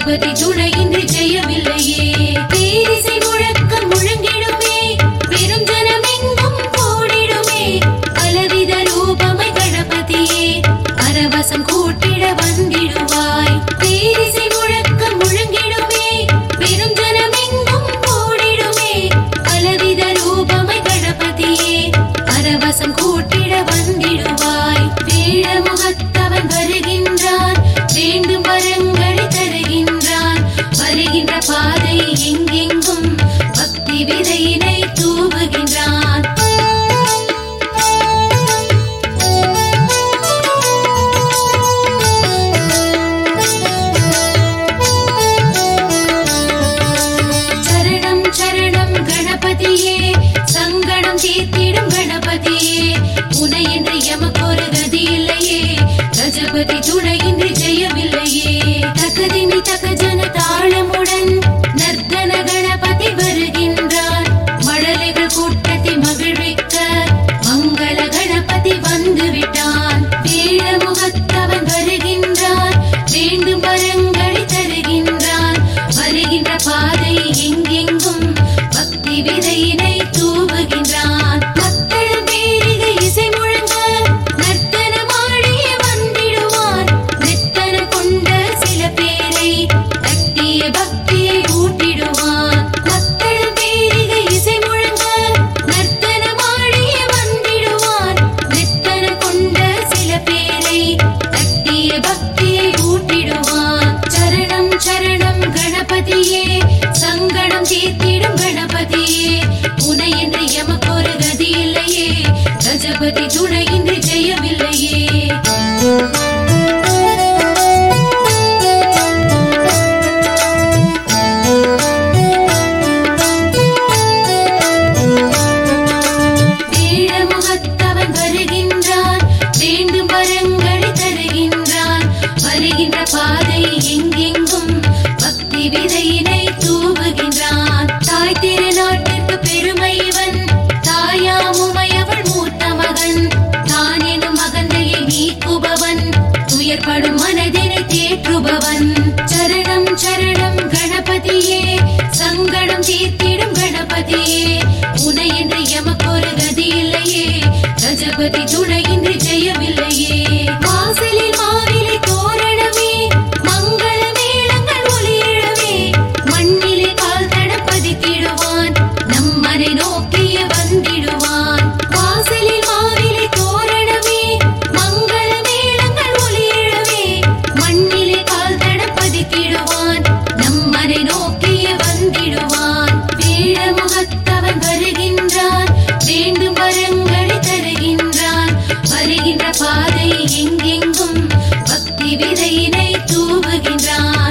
கஜபதி துணையின்றி ஜெயமில்லையே. பேரிசை முழக்கம் முழங்கிடுமே, பெரும் ஜனமெங்கும் கூடிடுமே. பலவித ரூபமை கணபதியே, பரவசம் கூட்டிட வந்திடுவாய். பேரிசை முழக்கம் முழங்கிடுமே, பெரும் ஜனமெங்கும் கூடிடுமே. பலவித ரூபமை கணபதியே, பரவசம் கூட்டிட வந்திடுவாய். வேழமுகத்தவன் வருகின்றான், வேண்டும் வரங்களை தருகின்றான். வருகின்ற பாதை எங்கெங்கும் பக்தி விதையினை தூவுகின்றான். சரணம் சரணம் கணபதியே, சங்கடம் தீர்த்திடும் கணபதியே. உனையின்றி எமக்கொரு கதி இல்லையே, கஜபதி துணையின்றி ஜெயமில்லையே. தகதிமி தகஜன தாளமுடன் நர்த்தன கணபதி வருகின்றான். மழலைகள் கூட்டத்தை மகிழ்விக்க மங்கள கணபதி வந்து விட்டான். வேழமுகத்தவன் வருகின்றான், வேண்டும் வரங்களை தருகின்றான். வருகின்ற பாதை எங்கெங்கும் பக்தி விதையினை தூவுகின்றான். மக்கள் பேரிகை இசை முழங்க நர்த்தனமாடிய வந்திடுவான். நித்தனம் கொண்ட சில பேரை தட்டிய பக்தியை ஊட்டிடுவான். மக்கள் பேரிகை இசை முழங்க நர்த்தனமாடிய வந்திடுவான். நித்தனம் கொண்ட சில பேரை தட்டிய பக்தியை ஊட்டிடுவான். சரணம் சரணம் கணபதியே, சங்கடம் தீர்த்திடும் கணபதியே. உனையின்றி எமக்கொரு கதி இல்லையே, கஜபதி துணையின்றி ஜெயமில்லையே. வேழமுகத்தவன் வருகின்றான், வேண்டும் வரங்களை தருகின்றான். வருகின்ற பாதை எங்கெங்கும் பக்தி விதையினை தூவுகின்றான். தாய் திருநாட்டிற்கு பெருமை இவன், தாயாமுமையவள் மூத்த மகன். தான் எனும் மகந்தையை நீக்குபவன், துயர்படும் மனதினை தேற்றுபவன். சரணம் சரணம் கணபதியே, சங்கடம் தீர்த்திடும் கணபதியே. உனையின்றி எமக்கொரு கதி இல்லையே, கஜபதி துணையின்றி ஜெயமில்லையே. வாசலில் மாவிலை தோரணமே, மங்கள மேளங்கள் ஒலியிடவே. மண்ணிலே கால் தடம் பதித்திடுவான், நம்மனை நோக்கிய வந்திடுவான். வாசலில் மாவிலை தோரணமே, மங்கள மேளங்கள் ஒலியிடவே. மண்ணிலே கால் தடம் பதித்திடுவான், நம்மனை நோக்கிய வந்திடுவான். வேழமுகத்தவன் வருகின்றான், வேண்டும் வரங்களை தருகின்றான். வருகின்ற பாதை எங்கெங்கும் பக்தி விதையினை தூவுகின்றான்.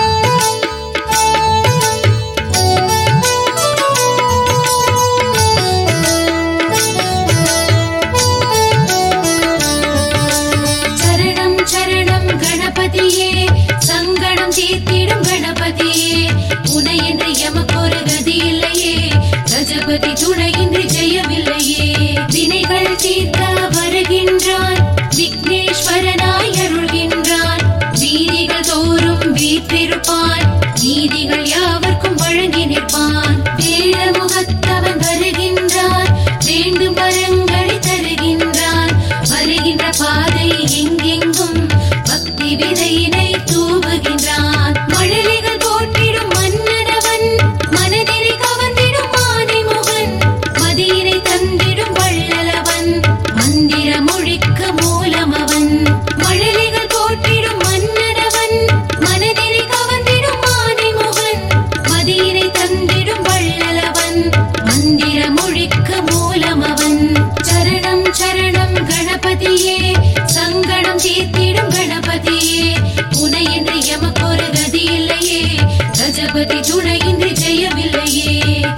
சரணம் சரணம் கணபதியே, சங்கடம் தீர்த்திடும் கணபதியே. உனையின்றி எமக்கொரு கதி இல்லையே, கஜபதி துணையின்றி ஜெயமில்லையே. வினைகள் தீர்க்க வருகின்றான், விக்னேஸ்வரனாய் அருள்கின்றான். வீதிகள் தோறும் வீற்றிருப்பான், நீதிகள் யாவர்க்கும் வழங்கி நிற்பான். வேழமுகத்தவன் வருகின்றான், வேண்டும் வரங்களை தருகின்றான். வருகின்ற பாதை எங்கெங்கும் பக்தி விதையினை தூவுகின்றான். மழலைகள் போற்றிடும் மன்னனவன், மனதினை கவர்ந்திடும் மானை முகன். மதியினை தந்திடும் வள்ளலவன், மந்திர மொழிக்கு மூலமவன். மழலைகள் போற்றிடும் மன்னனவன், மனதினை கவர்ந்திடும் மானை முகன். மதியினை தந்திடும் வள்ளலவன், மந்திர மொழிக்கு மூலமவன். சரணம் சரணம் கணபதியே, சங்கடம் தீர்த்திடும் கணபதியே. உனையின்றி எமக்கொரு கதி இல்லையே, கஜபதி துணையின்றி ஜெயமில்லையே.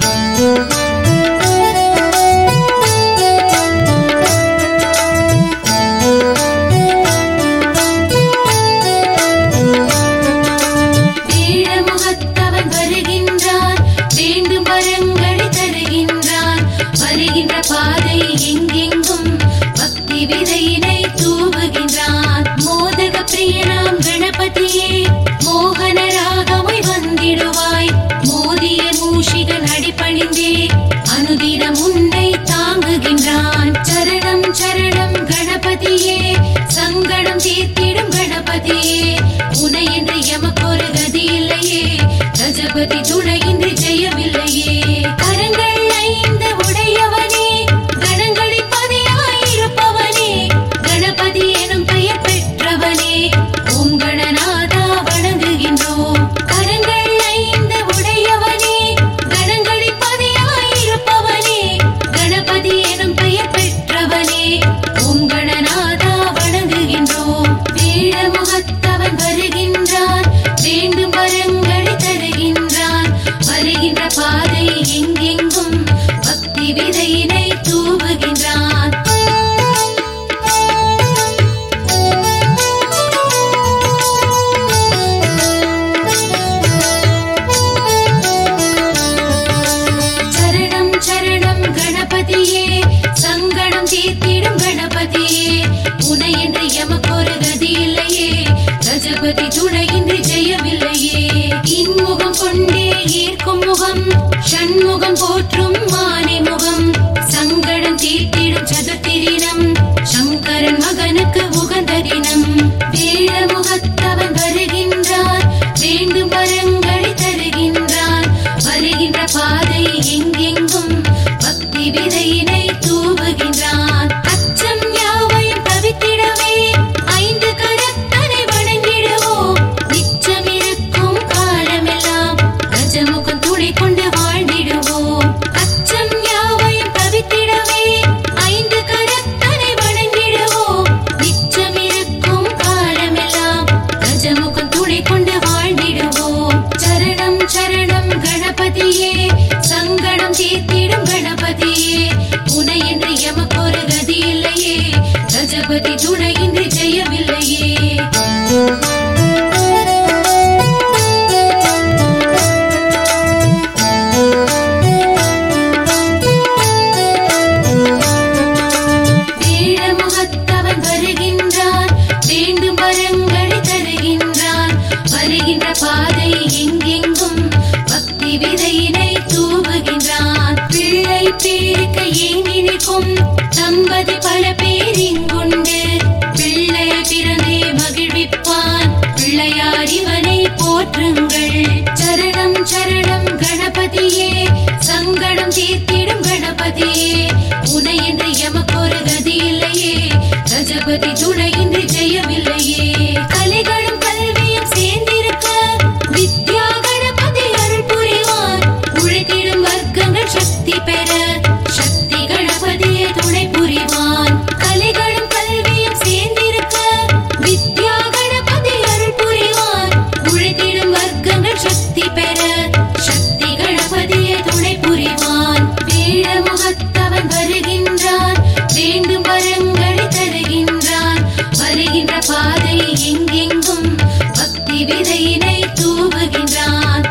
வேழமுகத்தவன் வருகின்றான், வேண்டும் வரங்களை தருகின்றான். வருகின்ற பாதை எங்கெங்கும் பக்தி விதையினை தூவுகின்றான். மோதக பிரியனாம் கணபதியே, மோகனராக கஜபதி துணையின்றி ஜெயமில்லையே. கரங்கள் 5 உடையவனே, கணங்களின் பதியாயிருப்பவனே, கணபதி எனும் பெயர் பெற்றவனே, ஓம் கணநாதா வணங்குகின்றோம். கரங்கள் 5 உடையவனே, கணங்களின் பதியாயிருப்பவனே, கணபதி எனும் பெயர் பெற்றவனே, ஓம் கணநாதா வணங்குகின்றோம். வேழமுகத்தவன் வருகின்றான், வேண்டும் வரங்களை தருகின்றான், வருகின்ற பாதை எங்கெங்கும் பக்தி விதையினை தூவுகின்றான். சரணம் சரணம் கணபதியே, சங்கடம் தீர்த்திடும் கணபதியே, உனையின்றி எமக்கொரு கதி இல்லையே, கஜபதி துணையின்றி ஜெயமில்லையே. இன்முகம் கொண்டே ஈர்க்கும் முகம், ஷண்முகம் போற்றும் மானை முகம், சங்கடம் தீர்த்திடும் சதுர்த்திரினம், சங்கரன் மகனுக்கு உகந்த தினம். வேழமுகத்தவன் வருகின்றான், வேண்டும் வரங்களை தருகின்றான், வருகின்ற பாதை எங்கெங்கும் பக்தி விதையினை தூவுகின்றான். அச்சம் யாவையும் தவித்திடவே 5 கரத்தனை வணங்கிடுவோம், நிச்சமிருக்கும் காலமெல்லாம் கஜமுகம் துணை கொண்டு வாழ்ந்திடுவோம். அச்சம் யாவையும் தவித்திடவே 5 கரத்தனை வணங்கிடுவோம், நிச்சமிருக்கும் காலமெல்லாம் கஜமுகம் துணை கொண்டு வாழ்ந்திடுவோம். சரணம் சரணம் கணபதியே, சங்கடம் தீர்த்திடும் கணபதியே, உனையின்றி எமக்கொரு கதி இல்லையே, கஜபதி துணையின்றி ஜெயமில்லையே. வேழமுகத்தவன் வருகின்றான், வேண்டும் வரங்களை தருகின்றான், வருகின்ற பாதை எங்கெங்கும் பக்தி விதையினை தூவுகின்றான். பிள்ளை பேருக்க ஏங்கி நிற்கும் தம்பதி பல பேர் இங்குண்டு, பிள்ளைய பிறந்தே மகிழ்விப்பான், பிள்ளையார் இவனை போற்றுங்கள். சரணம் சரணம் கணபதியே, சங்கடம் தீர்த்திடும் கணபதியே, உனையின்றி எமக்கொரு கதி இல்லையே, கஜபதி துணையின்றி ஜெயமில்லையே. கலைகளும் கல்வியும் சேர்ந்திருக்க வித்யா கணபதி அருள் புரிவான், உழைத்திடும் வர்க்கங்கள் சக்தி பெற சக்தி கணபதியே துணை புரிவான். கலைகளும் கல்வியும் சேர்ந்திருக்க வித்யா கணபதி அருள் புரிவான், உழைத்திடும் வர்க்கங்கள் சக்தி பெற சக்தி கணபதியே துணை புரிவான். வேழமுகத்தவன் வருகின்றான், வேண்டும் வரங்களை தருகின்றான், வருகின்ற பாதை எங்கெங்கும் பக்தி விதையினை தூவுகின்றான்.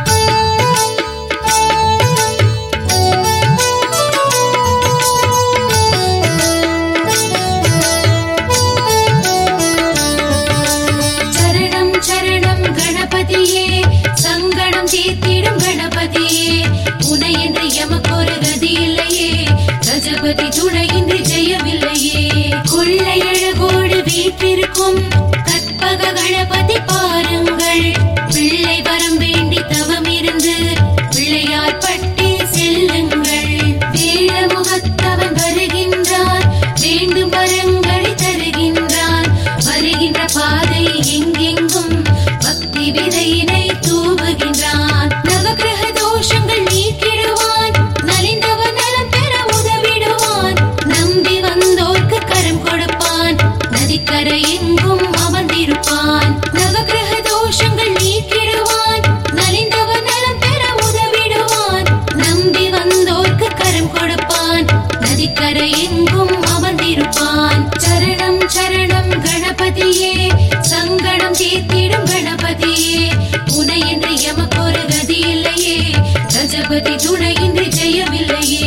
சரணம் சரணம் கணபதியே, சங்கடம் தீர்த்திடும் கணபதியே, உனையின்றி எமக்கொரு கதி இல்லையே, கஜபதி துணையின்றி ஜெயமில்லையே. கொள்ளையழகோடு வீற்றிருக்கும் கற்பக கணபதி பாருங்கள், பிள்ளை வரம் வேண்டி தவம் இருந்து பிள்ளையார் பட்டி செல்லுங்கள். வேழமுகத்தவன் வருகின்றான், வேண்டும் வரங்களை தருகின்றான், வருகின்ற பாதை எங்கெங்கும் பக்தி விதையினை தூவுகின்றான். நவகிரக தோஷங்கள் நீக்கிடுவான், நலிந்தவர் நலம் பெற உதவிடுவான், நம்பி வந்தோர்க்கு கரம் கொடுப்பான், நதிக்கரை எங்கும் அமர்ந்திருப்பான். நவகிரக தோஷங்கள் நீக்கிடுவான், நலிந்தவர் நலம் பெற உதவிடுவான், நம்பி வந்தோர்க்கு கரம் கொடுப்பான், நதிக்கரை எங்கும் அமர்ந்திருப்பான். சரணம் சரணம் கணபதியே, சங்கடம் தீர்த்திடும் கணபதியே, உனையின்றி எமக்கொரு கதி இல்லையே, கஜபதி துணையின்றி ஜெயமில்லையே.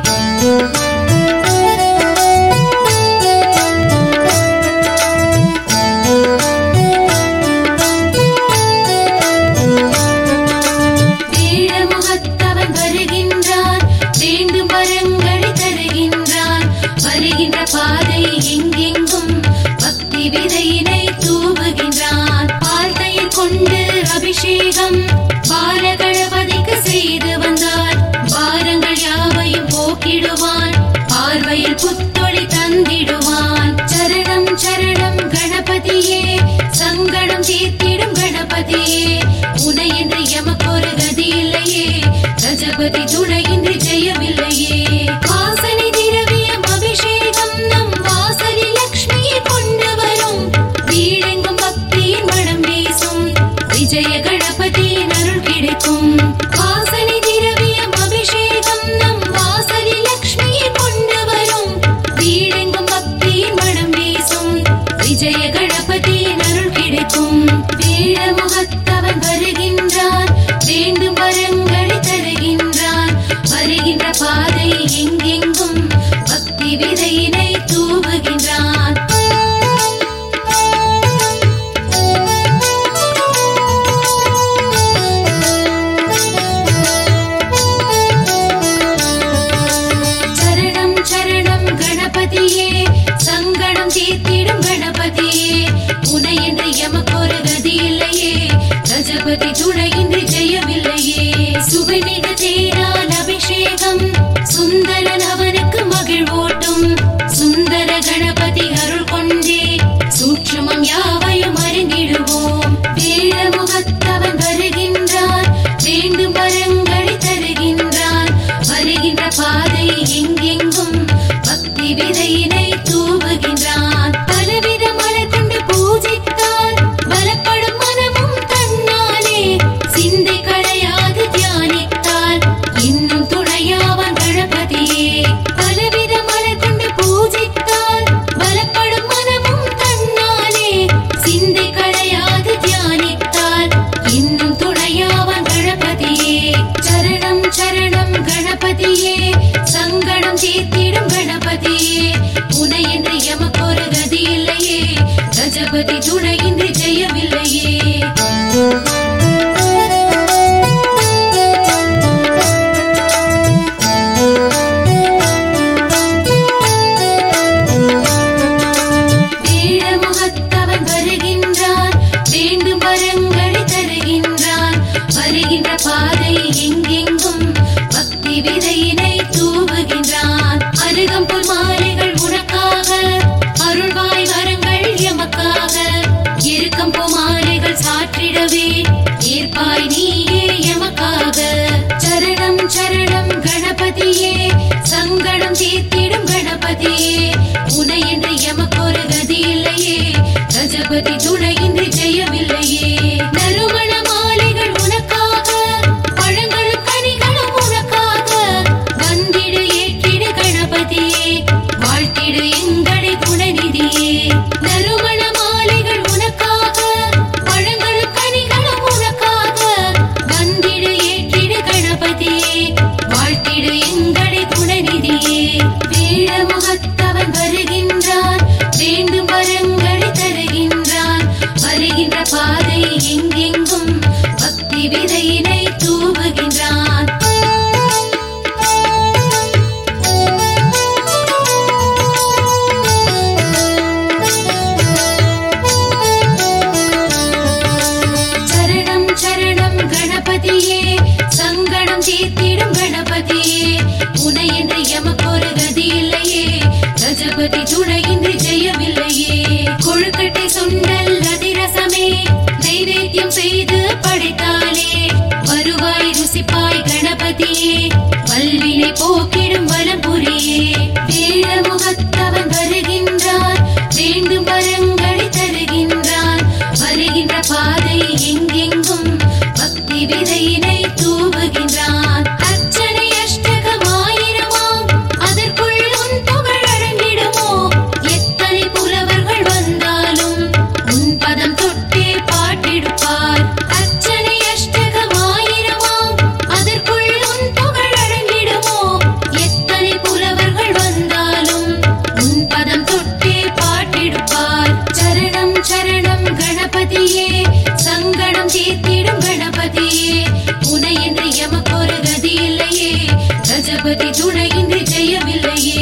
வேழமுகத்தவன் வருகின்றான், வேண்டும் வரங்களை தருகின்றான், வருகின்ற பாதை எங்கெங்கும் பக்தி விதையினை தூவுகின்றான். பால் தயிர் கொண்டு அபிஷேகம் பாலகணபதி கணபதியே உனையின்றி எமக்கொரு கதி இல்லையே கஜபதி துணையின்றி ஜெயமில்லையே வாசனை திரவியம் அபிஷேகம் நம் வாசலில் லக்ஷ்மியை கொண்டு வரும் வீடெங்கும் பக்தியின் மனம் வீசும் விஜய கணபதியின் அருள் கிடைக்கும் வாசனை திரவியம் அபிஷேகம் நம் வாசலில் லக்ஷ்மியை கொண்டு வரும் வீடெங்கும் பக்தியின் மனம் வீசும் விஜய கணபதியின் அருள் கிடைக்கும் வேட முகத்தவன் வருகின்றான் வேண்டும் வரங்களை தருகின்றான் வருகின்ற பாதை எங்கெங்கும் பக்தி விதையினை தூவுகின்றான் சரணம் சரணம் கணபதியே சங்கடம் தீர்த்திடும் கணபதியே உனையின்றி எமக்கொரு கதி இல்லையே கஜபதி துணையின்றி ஜெயமில்லையே சுவைமிக தேரால் அபிஷேகம் சுந்தரன் அவனுக்கு மகிழ்வோட்டும் சுந்தர கணபதி அருள் கொண்டே சூட்சுமம் யாவையும் அறிந்திடுவோம் வேட முகத்தவன் வருகின்றான் வேண்டும் வரங்களை தருகின்றான் வருகின்ற பாதை எங்கெங்கும் பக்தி விதையினை தூவுகின்றான் பலவித மலர் கொண்டு பூஜித்தால் பலப்படும் மனமும் தன்னாலே சிந்தை களையாது தியானித்தால் இன்னும் துணையாவன் கணபதியே பலவித மலர் கொண்டு பூஜித்தால் பலப்படும் மனமும் தன்னாலே சிந்தை களையாது தியானித்தால் இன்னும் துணையாவன் கணபதியே சரணம் சரணம் கணபதியே சங்கடம் தீர்த்திடும் கணபதியே உனையின்றி எமக்கொரு கதி இல்லையே கஜபதி துணையின்றி ஜெயமில்லையே வேட முகத்தவன் வருகின்றான் வேண்டும் வரங்களை தருகின்றான் வருகின்ற பாதை எங்கெங்கும் பக்தி விதையினை தூவுகின்றான் அருகம்புல் மாலைகள் உனக்காக அருள்வாய் வரங்கள் எமக்காக இருக்கம்பு மாலைகள் சாற்றிடவே ஏற்பாய் நீயே எமக்காக சரணம் சரணம் கணபதியே சங்கடம் தீர்த்திடும் கணபதியே உனையின்றி எமக்கொரு கதி இல்லையே கஜபதி துணையின்றி ஜெயமில்லையே நறுமண மாலைகள் உனக்காக பழங்களும் கனிகளும் உனக்காக வந்திடு ஏற்றிடு கணபதியே வாழ்த்திடு எங்களை குணநிதியே நறுமண மாலைகள் உனக்காக பழங்களும் கனிகளும் உனக்காக வந்திடு ஏற்றிடு கணபதியே வாழ்த்திடு எங்களை குணநிதியே வேட முகத்தவன் வருகின்றான் வேண்டும் வரங்களை தருகின்றான் வருகின்ற பாதை எங்கெங்கும் பக்தி விதையினை தூவுகின்றான் சரணம் சரணம் கணபதியே சங்கடம் தீர்த்திடும் கணபதியே உனையின்றி எமக்கொரு கதி இல்லையே கஜபதி துணையின்றி ஜெயமில்லையே கொழுக்கட்டை சுண்டல் அதிரசமே நைவேத்தியம் செய்து படைத்தாலே வருவாய் ருசிப்பாய் கணபதியே வல்வினை போக்கிடும் வலம்புரியே வேட முகத்தவன் வருகின்றான் வேண்டும் வரங்களை தருகின்றான் வருகின்ற பாதை எங்கெங்கும் பக்தி விதையினை தூவுகின்றான் அர்ச்சனை அஷ்டகம் ஆயிரமாம் அதற்குள் உன் புகழ் அடங்கிடுமோ எத்தனை புலவர்கள் வந்தாலும் உன் பதம் தொட்டே பாட்டிடுப்பார் அர்ச்சனை அஷ்டகம் ஆயிரமாம் அதற்குள் உன் புகழ் அடங்கிடுமோ எத்தனை புலவர்கள் வந்தாலும் உன் பதம் தொட்டே பாட்டிடுப்பார் சரணம் சரணம் கணபதியே சங்கடம் தீர்த்திடும் கணபதியே உனையின்றி எமக்கொரு கதி இல்லையே கஜபதி துணையின்றி ஜெயமில்லையே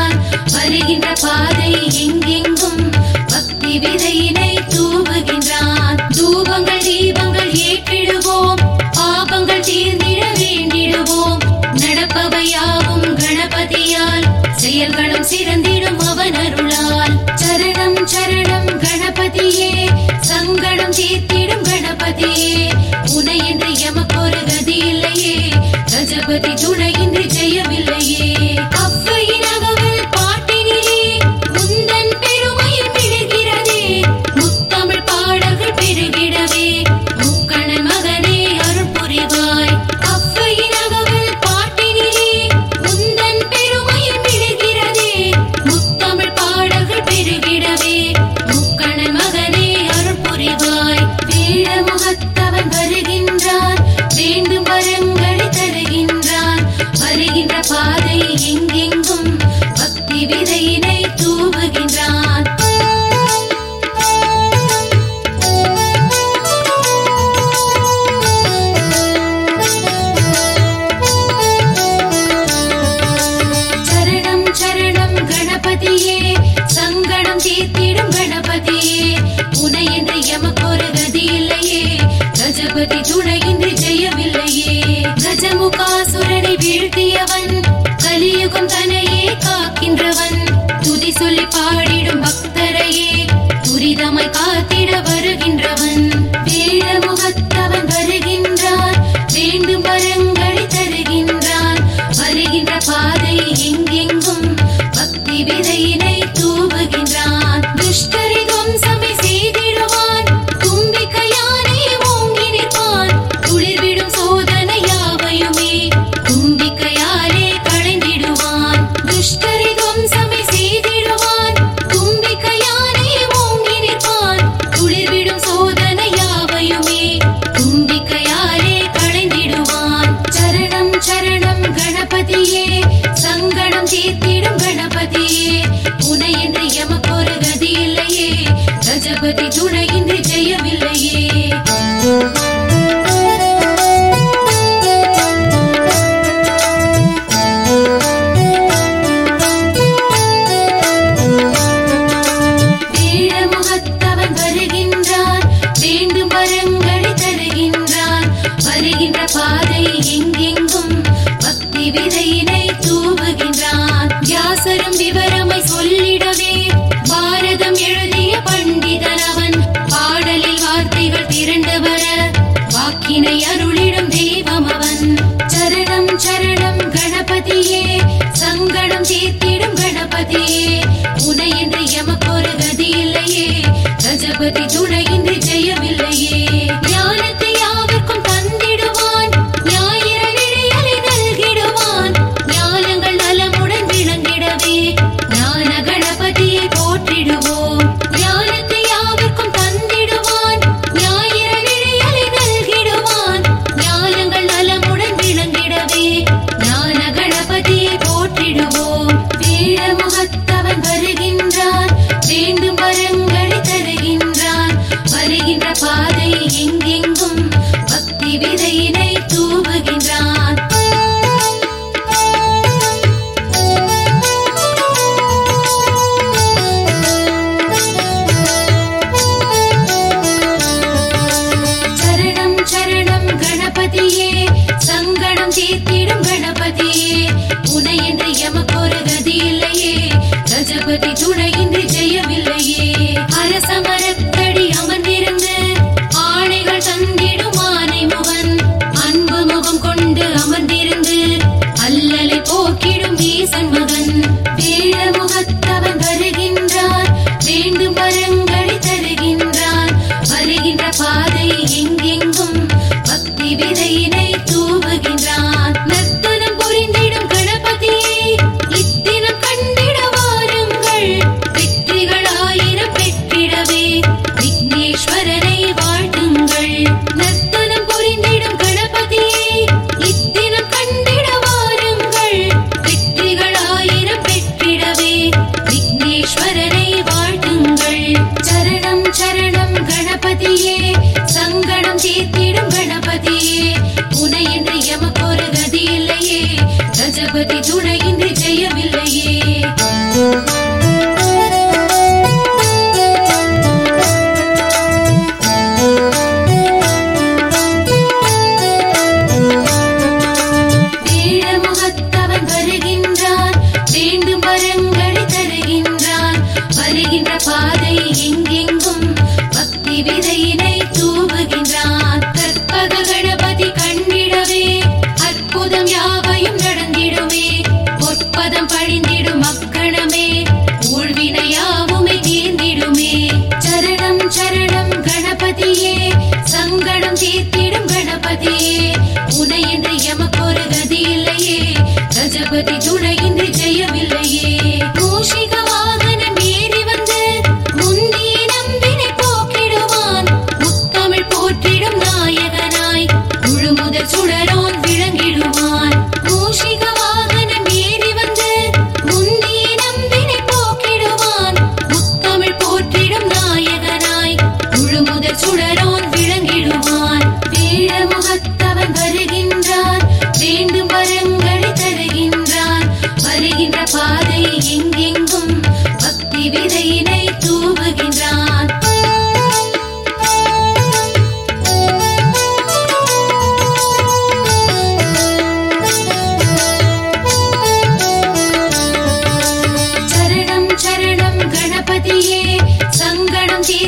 பாதை எங்கெங்கும் பக்தி விதையினை தூவுகின்றான். கஜபதி துணையின்றி ஜெயமில்லையே. அவ்வையின் அகவல் பாட்டினிலே முந்தன் பெருமையில் விழுகிறதே. முத்தமிழ் பாடல்கள் பெருகிடவே முக்கணன் மகனே அருள் புரிவாய். அவ்வையின் அகவல் பாட்டினிலே முந்தன் பெருமையில் விழுகிறதே. முத்தமிழ் பாடல்கள் பெருகிடவே முக்கணன் மகனே அருள் புரிவாய். வேட முகத்தவன் வருகின்றான், வேண்டும் வரங்களை தருகின்றான். வருகின்ற பாதை எங்கெங்கும் பக்தி விதையினை தூவுகின்றான். சரணம் சரணம் கணபதியே, சங்கடம் தீர்த்திடும் கணபதியே. உனையின்றி எமக்கொரு கதி இல்லையே, கஜபதி துணையின்றி ஜெயமில்லையே. கஜமுகாசுரனை வீழ்த்தியவன், கலியுகம் தன்னையே காக்கின்றவன். துதி சொல்லி பாடிடும் பக்தரையே துரிதமாய் காத்திட வருகின்றவன். வேட முகத்தவன் வருகின்றான், வேண்டும் வரங்களை தருகின்றான். வருகின்ற பாதை எங்கெங்கும் பக்தி விதையினை தூவுகின்றான். துஷ்டரை துவம்சமே செய்திடுவான், தும்பிக்கையானே ஓங்கி நிற்பான். துளிர்விடும் சோதனை யாவையுமே தும்பிக்கையாலே களைந்திடுவான். துஷ்டரை துவம்சமே செய்திடுவான், தும்பிக்கையானே ஓங்கி நிற்பான். துளிர்விடும் சோதனை யாவையுமே தும்பிக்கையாலே களைந்திடுவான். சரணம் சரணம் கணபதியே, சங்கடம் தீர்த்திடும் கணபதியே. உனையின்றி எமக்கொரு கதி இல்லையே, கஜபதி துணையின்றி ஜெயமில்லையே. வேட முகத்தவன் வருகின்றான், வேண்டும் வரங்களை தருகின்றான். வருகின்ற பாதை எங்கெங்கும் பக்தி விதையினை தூவுகின்றான். வியாசரும் விவரமை சொல்லிடவே பாரதம் எழுதிய பண்டிதன் அவன். பாடலில் வார்த்தைகள் திரண்டு வர வாக்கினை அருளிடும் தெய்வம் அவன். சரணம் சரணம் கணபதியே, சங்கடம் தீர்த்திடும் கணபதியே. உனையின்றி எமக்கொரு கதி இல்லையே, கஜபதி துணையின்றி ஜெயமில்லையே. ஞானத்தை யாவர்க்கும் தந்திடுவான், ஞாயிற விழியலை நல்கிடுவான். ஞானங்கள் நலமுடன் விளங்கிடவே ஞான கணபதியை போற்றிடுவோம். ஞானத்தை யாவர்க்கும் தந்திடுவான், ஞாயிற விழியலை நல்கிடுவான். ஞானங்கள் நலமுடன் விளங்கிடவே ஞான கணபதியை போற்றிடுவோம். வேட முகத்தவன் வருகின்றான், வேண்டும் வரங்களை தருகின்றான். வருகின்ற பாதை எங்கெங்கும் பக்தி விதையினை தூவுகின்றான். சரணம் சரணம் கணபதியே, சங்கடம் தீர்த்திடும் கணபதியே. உனையின்றி எமக்கொரு கதி இல்லையே, கஜபதி துணையின்றி ஜெயமில்லையே. அரசமரத்தடி அமர்ந்திருந்து ஆணைகள் தந்திடும் ஆனை முகன். அன்பு முகம் கொண்டு அமர்ந்திருந்து அல்லலை போக்கிடும் ஈசன் மகன். வேட முகத்தவன் வருகின்றான், வேண்டும் வரங்களை தருகின்றான். வருகின்ற பாதை எங்கெங்கும் பக்தி விதையினை தூவுகின்றான். நர்த்தனம் புரிந்திடும் கணபதியை இத்தினம் கண்டிட வாருங்கள். வெற்றிகள் ஆயிரம் பெற்றிடவே விக்னேஸ்வரனை வாழ்த்துங்கள். நர்த்தனம் புரிந்திடும் கணபதியை இத்தினம் கண்டிட வாருங்கள். வெற்றிகள் ஆயிரம் பெற்றிடவே விக்னேஸ்வரனை வாழ்த்துங்கள். சரணம் சரணம் கணபதியே, சங்கடம் தீர்த்திடும் கணபதியே. உனையின்றி எமக்கொரு கதி இல்லையே, கஜபதி துணையின்றி ஜெயமில்லையே. வேட முகத்தவன் வருகின்றான், வேண்டும் வரங்களை தருகின்றான். வருகின்ற பாதை எங்கெங்கும் பக்தி விதையினை தூவுகின்றான். கற்பக கணபதி கண்டிடவே அற்புதம் யாவை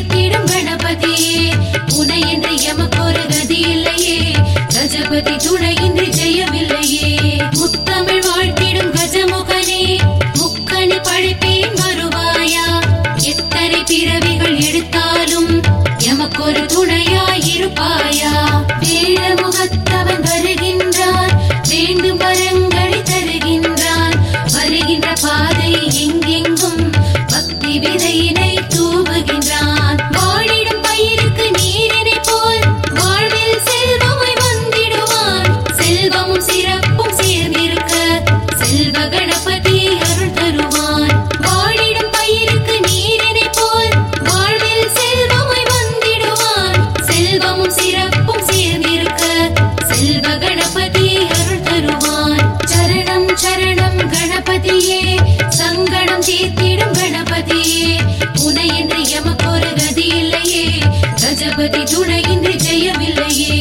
தீர்த்திடும் கணபதியே உனையின்றி எமக்கொரு கதி இல்லையே கஜபதி துணையின்றி ஜெயமில்லையே முத்தமிழ் வாழ்த்திடும் கஜமுகனே முக்கணி படைப்பேன் வருவாயா எத்தனை பிறவிகள் எடுத்தாலும் எமக்கொரு துணையாயிருப்பாயா வேழமுகத்தவன் வருகின்றான் வேண்டும் வரங்களை தருகின்றான் வருகின்ற பாதை எங்கெங்கும் பக்தி விதையினை தூவுகின்றான் வாழிடும் பயிருக்கு நீரினை போல் வாழ்வில் செல்வமாய் வந்திடுவான் செல்வமும் சிறப்பும் சேர்ந்திருக்க செல்வ கணபதி அருள் தருவான் வாழிடும் பயிருக்கு நீரினை போல் வாழ்வில் செல்வமாய் வந்திடுவான் செல்வமும் சிறப்பும் சேர்ந்திருக்க செல்வ கணபதி அருள் தருவான் சரணம் சரணம் கணபதியே சங்கடம் தீர்த்திடும் கணபதியே உனையின்றி எமக்கொரு கதி இல்லையே கஜபதி துணையின்றி ஜெயமில்லையே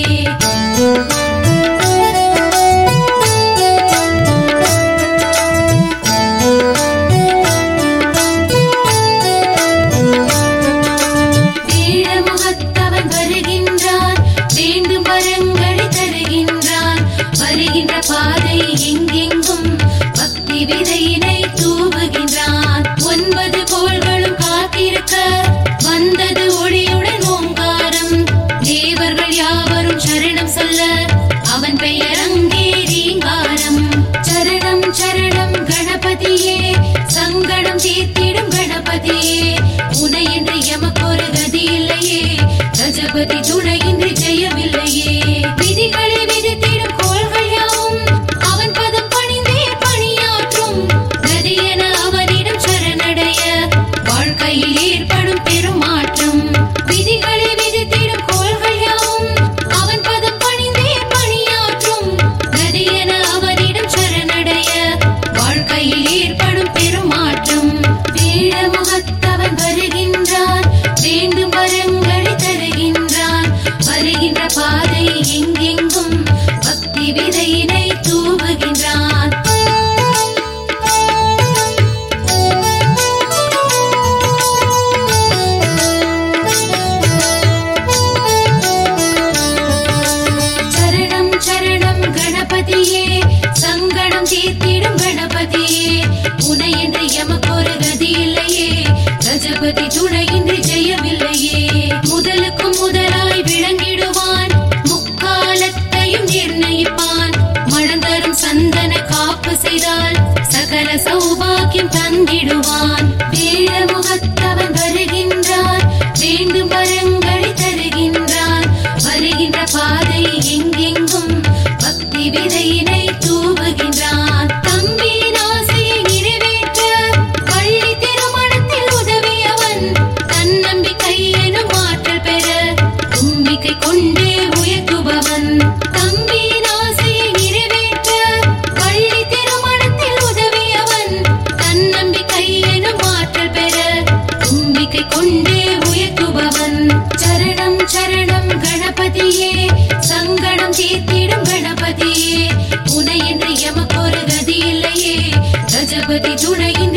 வேழமுகத்தவன் வருகின்றான் வேண்டும் வரங்களை தருகின்றான் வருகின்ற பாதை எங்கெங்கும் பக்தி விதையினை தூவுகின்றான் 9 கோள்களும் காத்திருக்க வந்தது ஒளியுடன் ஓங்காரம் தேவர்கள் யாவரும் சரணம் சொல்ல அவன் பெயர் அங்கே ரீங்காரம் சரணம் சரணம் கணபதியே சங்கடம் தீர்த்திடும் கணபதியே உனையின்றி எமக்கொரு கதி இல்லையே கஜபதி துணையின்றி ஜெயமில்லையே விதிகளை விதித்திடும் கோள்கள் யாவும் அவன் பதம் பணிந்தே பணியாற்றும் கதியென அவனிடம் சரணடைய வாழ்க்கையில் ஏற்படும் பெருமாற்றம் விதிகளை விதித்திடும் கோள்கள் யாவும் அவன் பதம் பணிந்தே பணியாற்றும் கதியென அவனிடம் சரணடைய வாழ்க்கையில் ஏற்படும் பெருமாற்றம் வேழமுகத்தவன் வருகின்றான் வேண்டும் வரங்களை தருகின்றான் வருகின்ற பாதை எங்கெங்கும் பக்தி விதையினை தூவுகின்றான் சரணம் சரணம் கணபதியே சங்கடம் தீர்த்திடும் கணபதியே உனையின்றி எமக்கொரு கதி இல்லையே கஜபதி துணையின்றி ஜெயமில்லையே முதலுக்கும் முதலாய் விளங்கிடுவான் முக்காலத்தையும் நிர்ணயிப்பான் மழந்தரும் சந்தன காப்பு செய்தால் சகல சௌபாக்கியம் தந்திடுவான் வேழமுகத்தவன் வருகின்றான் வேண்டும் வரங்களை தருகின்றான் வருகின்ற பாதை எங்கெங்கும் பக்தி விதையினை தூவுகின்றான் தம்பியின் ஆசையை நிறைவேற்ற பள்ளி திருமணத்தில் உதவியவன் தன்னம்பிக்கை எனும் ஆற்றல் பெற தும்பிக்கை கொண்டே உயர்த்துபவன் தம்பியின் ஆசையை நிறைவேற்ற பள்ளி திருமணத்தில் உதவியவன் தன்னம்பிக்கை எனும் ஆற்றல் பெற தும்பிக்கை கொண்டே உயர்த்துபவன் சரணம் சரணம் கணபதியே சங்கடம் தீர்த்திடும் கணபதியே உனையின்றி எமக்கொரு கதி இல்லையே கஜபதி துணையின்